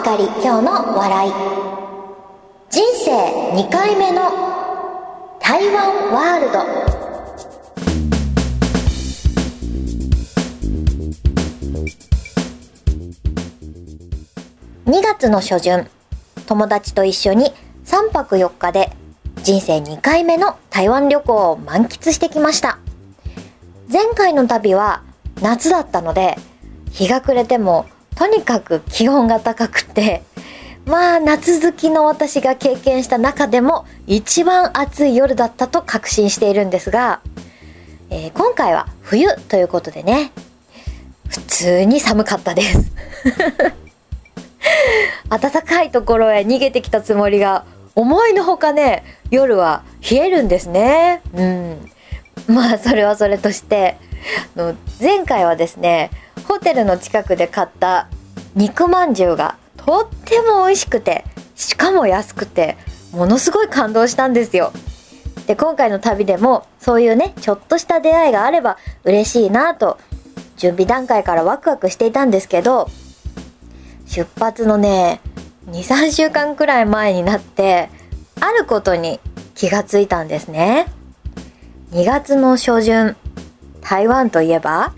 かり今日の笑い。人生2回目の台湾ワールド。2月の初旬、友達と一緒に3泊4日で人生2回目の台湾旅行を満喫してきました。前回の旅は夏だったので、日が暮れてもとにかく気温が高くて、まあ夏好きの私が経験した中でも一番暑い夜だったと確信しているんですが、今回は冬ということでね、普通に寒かったです暖かいところへ逃げてきたつもりが、思いのほかね、夜は冷えるんですね。まあそれはそれとして、前回はですね、ホテルの近くで買った肉まんじゅうがとっても美味しくて、しかも安くて、ものすごい感動したんですよ。で、今回の旅でもそういうね、ちょっとした出会いがあれば嬉しいなと準備段階からワクワクしていたんですけど、出発のね 2,3 週間くらい前になってあることに気がついたんですね。2月の初旬、台湾といえば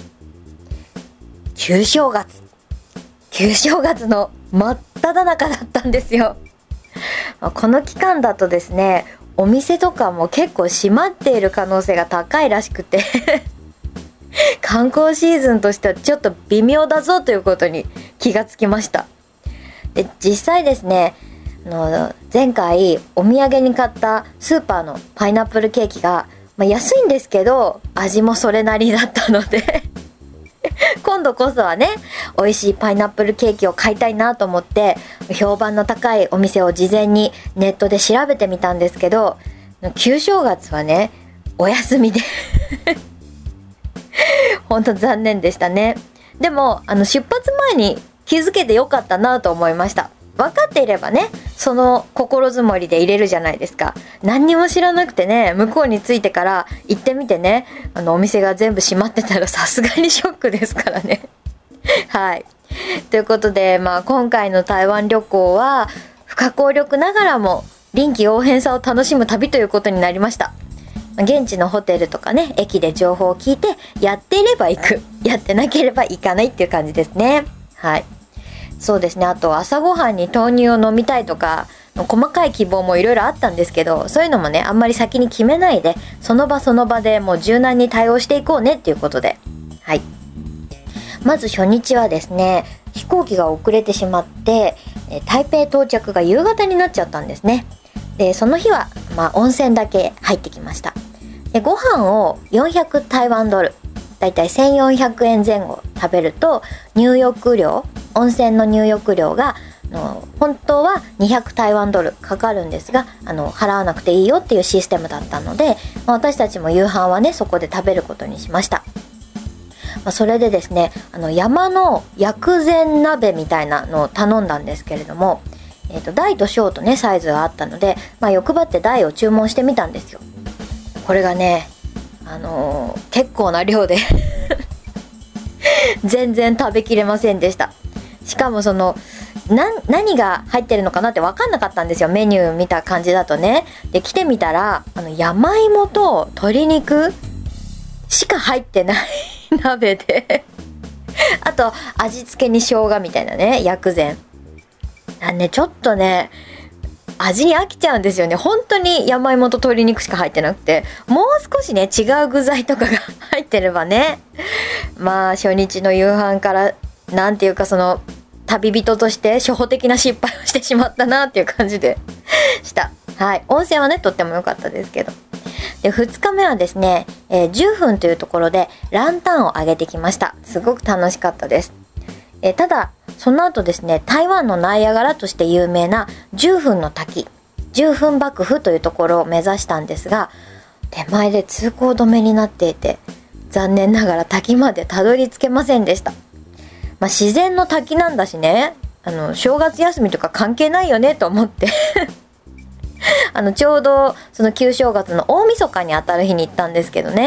旧正月の真っ只中だったんですよ。この期間だとですね、お店とかも結構閉まっている可能性が高いらしくて観光シーズンとしてはちょっと微妙だぞということに気がつきました。で、実際ですね、前回お土産に買ったスーパーのパイナップルケーキが、安いんですけど味もそれなりだったので今度こそはね、美味しいパイナップルケーキを買いたいなと思って、評判の高いお店を事前にネットで調べてみたんですけど、旧正月はね、お休みで本当残念でしたね。でも出発前に気づけてよかったなと思いました。分かっていればね、その心づもりで入れるじゃないですか。何にも知らなくてね、向こうに着いてから行ってみてね、お店が全部閉まってたらさすがにショックですからねはい、ということで、今回の台湾旅行は不可抗力ながらも臨機応変さを楽しむ旅ということになりました。現地のホテルとかね、駅で情報を聞いて、やっていれば行く、やってなければ行かないっていう感じですね。はい、そうですね。あと朝ごはんに豆乳を飲みたいとか細かい希望もいろいろあったんですけど、そういうのもね、あんまり先に決めないで、その場その場でもう柔軟に対応していこうねっていうことで、はい、まず初日はですね、飛行機が遅れてしまって台北到着が夕方になっちゃったんですね。で、その日は温泉だけ入ってきました。で、ご飯を400台湾ドル、だいたい1400円前後食べると、入浴料、温泉の入浴料が本当は200台湾ドルかかるんですが、払わなくていいよっていうシステムだったので、私たちも夕飯はね、そこで食べることにしました。それでですね、山の薬膳鍋みたいなのを頼んだんですけれども、大と小とね、サイズがあったので、欲張って大を注文してみたんですよ。これがね、結構な量で全然食べきれませんでした。しかも何が入ってるのかなって分かんなかったんですよ、メニュー見た感じだとね。で、来てみたら山芋と鶏肉しか入ってない鍋であと味付けに生姜みたいなね、薬膳ちょっとね、味に飽きちゃうんですよね。本当に山芋と鶏肉しか入ってなくて、もう少しね、違う具材とかが入ってればね、初日の夕飯からなんていうか、旅人として初歩的な失敗をしてしまったなっていう感じでした。はい、温泉はね、とっても良かったですけど。で、2日目はですね、10分というところでランタンを上げてきました。すごく楽しかったです。ただその後ですね、台湾のナイアガラとして有名な10分の滝、10分幕府というところを目指したんですが、手前で通行止めになっていて、残念ながら滝までたどり着けませんでした。自然の滝なんだしね、正月休みとか関係ないよねと思ってちょうどその旧正月の大晦日に当たる日に行ったんですけどね、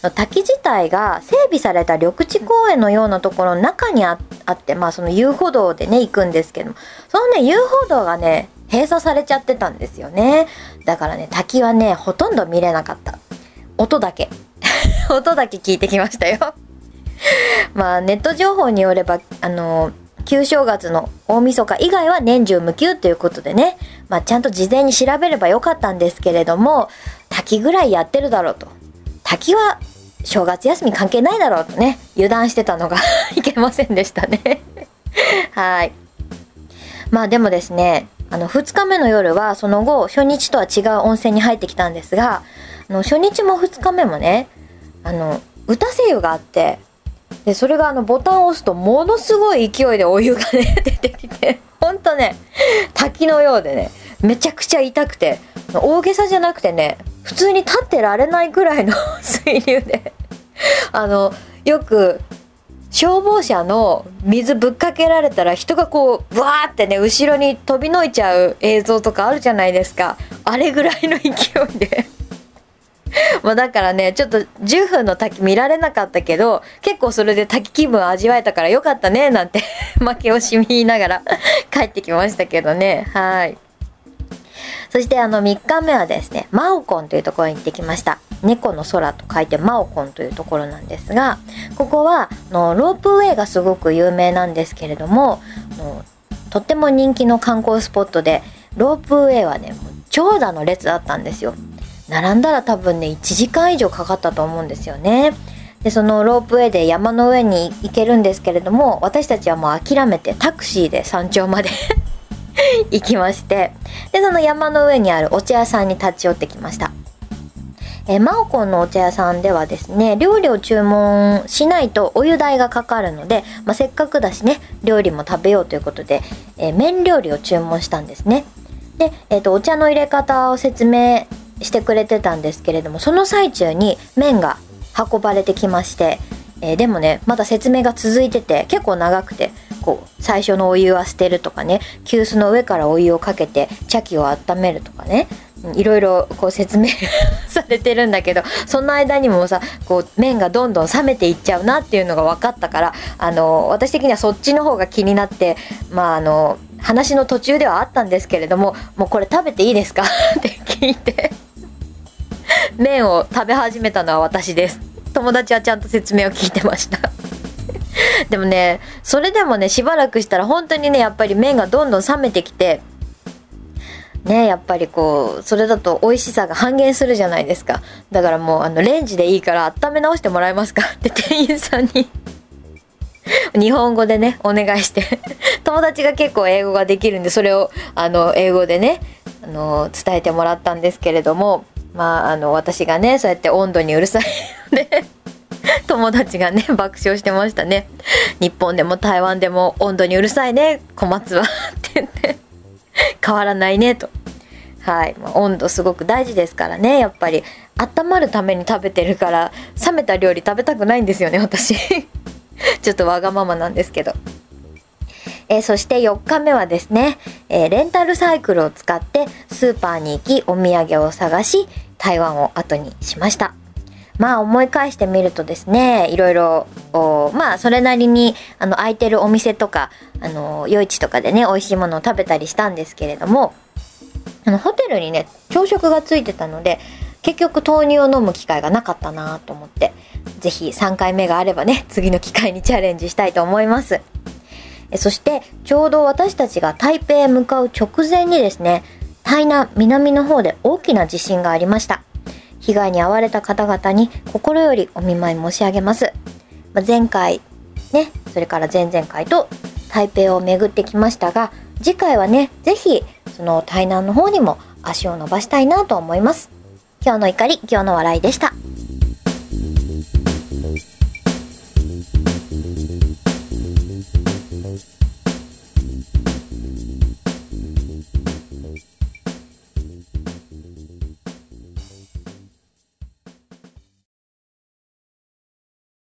滝自体が整備された緑地公園のようなところの中にあって、その遊歩道でね行くんですけども、そのね遊歩道がね閉鎖されちゃってたんですよね。だからね滝はねほとんど見れなかった。音だけ音だけ聞いてきましたよネット情報によれば旧正月の大晦日以外は年中無休ということでね、ちゃんと事前に調べればよかったんですけれども、滝ぐらいやってるだろうと、滝は正月休み関係ないだろうとね油断してたのがいけませんでしたねはい。でもですね、2日目の夜はその後初日とは違う温泉に入ってきたんですが、初日も2日目もね打たせ湯があって、でそれがボタンを押すとものすごい勢いでお湯がね出てきて、ほんとね滝のようでねめちゃくちゃ痛くて、大げさじゃなくてね普通に立ってられないぐらいの水流でよく消防車の水ぶっかけられたら人がこうブワーってね後ろに飛びのいちゃう映像とかあるじゃないですか。あれぐらいの勢いでだからねちょっと10分の滝見られなかったけど、結構それで滝気分味わえたからよかったねなんて負け惜しみながら帰ってきましたけどね。はい。そして3日目はですねマオコンというところに行ってきました。猫の空と書いてマオコンというところなんですが、ここはロープウェイがすごく有名なんですけれども、とっても人気の観光スポットで、ロープウェイはねもう長蛇の列だったんですよ。並んだら多分ね1時間以上かかったと思うんですよね。でそのロープウェイで山の上に行けるんですけれども、私たちはもう諦めてタクシーで山頂まで行きまして、でその山の上にあるお茶屋さんに立ち寄ってきました。マオコンのお茶屋さんではですね、料理を注文しないとお湯代がかかるので、せっかくだしね料理も食べようということで、麺料理を注文したんですね。で、お茶の入れ方を説明してくれてたんですけれども、その最中に麺が運ばれてきまして、でもねまだ説明が続いてて結構長くて、こう最初のお湯は捨てるとかね、急須の上からお湯をかけて茶器を温めるとかね、いろいろこう説明されてるんだけど、その間にもさこう麺がどんどん冷めていっちゃうなっていうのが分かったから、私的にはそっちの方が気になって、話の途中ではあったんですけれども、もうこれ食べていいですかって聞いて麺を食べ始めたのは私です。友達はちゃんと説明を聞いてましたでもねそれでもねしばらくしたら本当にねやっぱり麺がどんどん冷めてきてね、やっぱりこうそれだと美味しさが半減するじゃないですか。だからもうレンジでいいから温め直してもらえますかって店員さんに日本語でねお願いして友達が結構英語ができるんで、それを英語でね伝えてもらったんですけれども、私がねそうやって温度にうるさいので友達がね爆笑してましたね。日本でも台湾でも温度にうるさいね小松はって言って変わらないねと。はい、温度すごく大事ですからね。やっぱり温まるために食べてるから、冷めた料理食べたくないんですよね私ちょっとわがままなんですけど。そして4日目はですね、レンタルサイクルを使ってスーパーに行きお土産を探し台湾を後にしました。思い返してみるとですね、いろいろそれなりに空いてるお店とか夜市とかでね美味しいものを食べたりしたんですけれども、ホテルにね朝食がついてたので結局豆乳を飲む機会がなかったなと思って、ぜひ3回目があればね次の機会にチャレンジしたいと思います。そしてちょうど私たちが台北へ向かう直前にですね、台南南の方で大きな地震がありました。被害に遭われた方々に心よりお見舞い申し上げます。前回ね、それから前々回と台北を巡ってきましたが、次回はねぜひその台南の方にも足を伸ばしたいなと思います。今日の怒り、今日の笑いでした。